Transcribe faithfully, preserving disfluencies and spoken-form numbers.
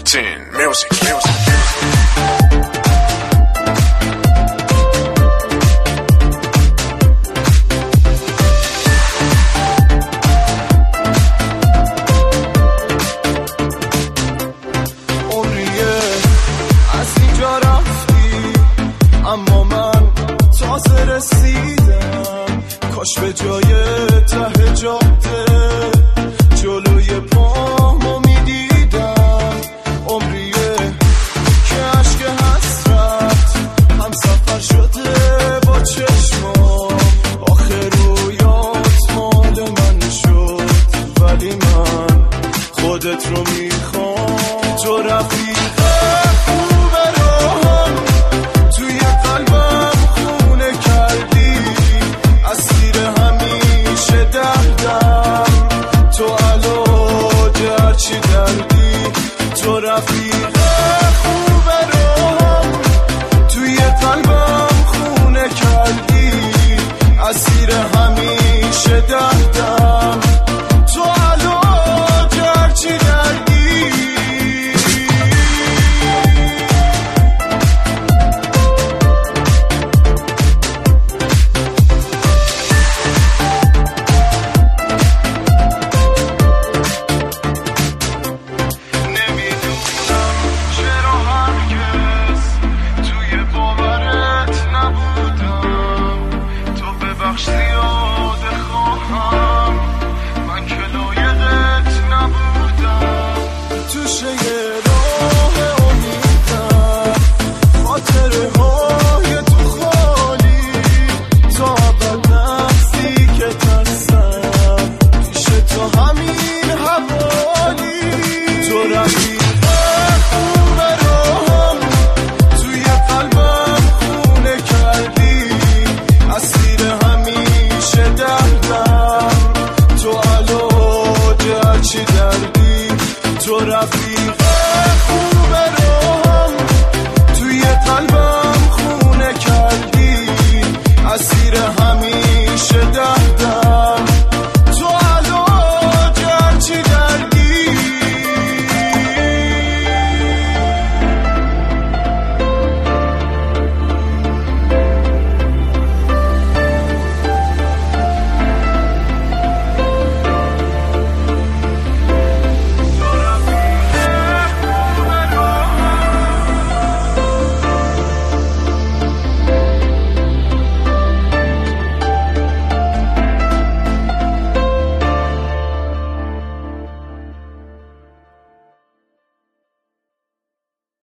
fourteen Music, music. اما من تازه رسیدم، کاش به جای ته جاده جلوی پامو میدیدم. عمریه که عشق حسرت هم سفر شده با چشمام، آخر رویات مال من شد، ولی من خودت رو میخوام. تو رفیق تو رفیق خوبه رو توی قلبم خونه کردی، اسیر همیشه دردم تو علاج هرچی دردی. زیاده خواهم من که لایقت نبودم. توشه